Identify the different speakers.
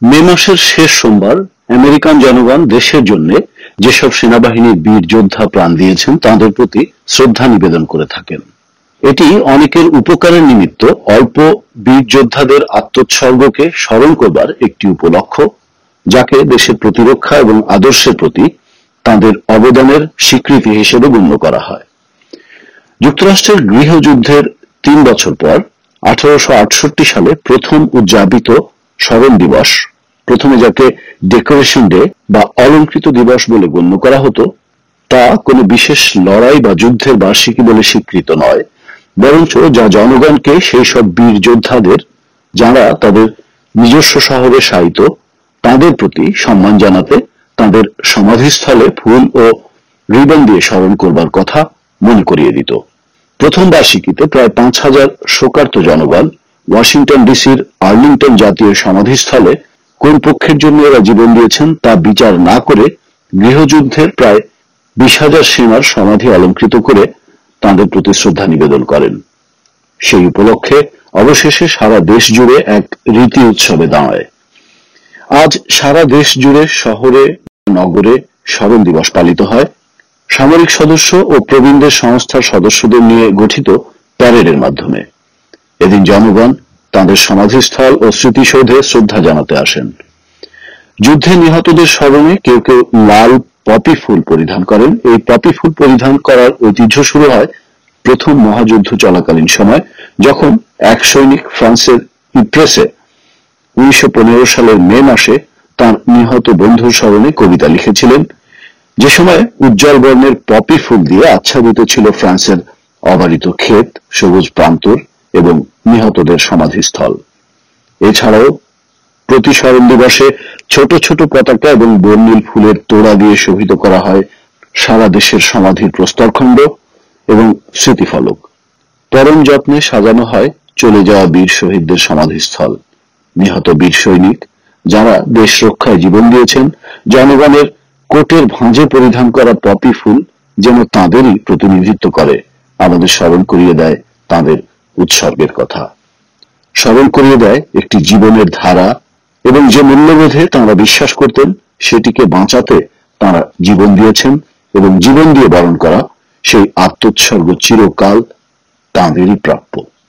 Speaker 1: মে মাসের শেষ সোমবার আমেরিকান জনগণ দেশের জন্য যেসব সেনাবাহিনীর বীর যোদ্ধা প্রাণ দিয়েছেন তাদের প্রতি শ্রদ্ধা নিবেদন করে থাকেন। এটি অনেকের উপকারের নিমিত্ত অল্প বীর যোদ্ধাদের আত্মোৎসর্গকে স্মরণ করবার একটি উপলক্ষ, যাকে দেশের প্রতিরক্ষা এবং আদর্শের প্রতি তাদের অবদানের স্বীকৃতি হিসেবে গণ্য করা হয়। যুক্তরাষ্ট্রের গৃহযুদ্ধের ৩ বছর পর 1868 সালে প্রথম উদযাপিত স্মরণ দিবস, প্রথমে যাকে ডেকোরেশন ডে বা অলঙ্কৃত দিবস বলে গণ্য করা হতো, তা কোনো বিশেষ লড়াই বা যুদ্ধের বার্ষিকী বলে স্বীকৃত নয়, বরঞ্চ যা জনগণকে সেই সব বীর যোদ্ধাদের, যারা তাদের নিজস্ব শহরে শায়িত, তাদের প্রতি সম্মান জানাতে তাদের সমাধিস্থলে ফুল ও রিবন দিয়ে স্মরণ করবার কথা মনে করিয়ে দিত। প্রথম বার্ষিকীতে প্রায় 5,000 শোকার্ত জনগণ ওয়াশিংটন ডিসির আর্লিংটন জাতীয় সমাধিস্থলে কোন পক্ষের জন্য এরা জীবন দিয়েছেন তা বিচার না করে গৃহযুদ্ধের প্রায় 20,000 সেনার সমাধি অলঙ্কৃত করে তাঁদের প্রতি শ্রদ্ধা নিবেদন করেন। সেই উপলক্ষে অবশেষে সারা দেশ জুড়ে এক রীতি উৎসবে দাঁড়ায়। আজ সারা দেশ জুড়ে শহরে নগরে স্মরণ দিবস পালিত হয় সামরিক সদস্য ও প্রবীণদের সংস্থার সদস্যদের নিয়ে গঠিত প্যারেডের মাধ্যমে। এদিন জনগণ তাঁদের সমাধিস্থল ও স্মৃতিসৌধে শ্রদ্ধা জানাতে আসেন। যুদ্ধে নিহতদের স্মরণে কেউ কেউ লাল পপি ফুল পরিধান করেন। এই পপি ফুল পরিধান করার ঐতিহ্য শুরু হয় প্রথম মহাযুদ্ধ চলাকালীন সময়, যখন এক সৈনিক ফ্রান্সের ইপ্রেসে 1915 সালের মে মাসে তাঁর নিহত বন্ধুর স্মরণে কবিতা লিখেছিলেন, যে সময় উজ্জ্বল বর্ণের পপি ফুল দিয়ে আচ্ছাদিত ছিল ফ্রান্সের অবারিত ক্ষেত, সবুজ প্রান্তর এবং নিহতদের সমাধিস্থল। এছাড়াও প্রতি স্মরণ দিবসে ছোট ছোট পতাকা এবং বর্ণিল ফুলের তোড়া দিয়ে শোভিত করা হয় সারা দেশের সমাধির প্রস্তরখণ্ড এবং স্মৃতিফলক। পরম যত্নে সাজানো হয় চলে যাওয়া বীর শহীদদের সমাধিস্থল। নিহত বীর সৈনিক, যারা দেশ রক্ষায় জীবন দিয়েছেন, জনগণের কোটের ভাঁজে পরিধান করা পপি ফুল যেন তাঁদেরই প্রতিনিধিত্ব করে, আমাদের স্মরণ করিয়ে দেয় তাঁদের উৎসর্গের কথা, স্মরণ করিয়ে দেয় একটি জীবনের ধারা এবং যে মূল্যবোধে তাঁরা বিশ্বাস করতেন সেটিকে বাঁচাতে তাঁরা জীবন দিয়েছেন, এবং জীবন দিয়ে বরণ করা সেই আত্মোৎসর্গ চিরকাল তাঁদেরই প্রাপ্য।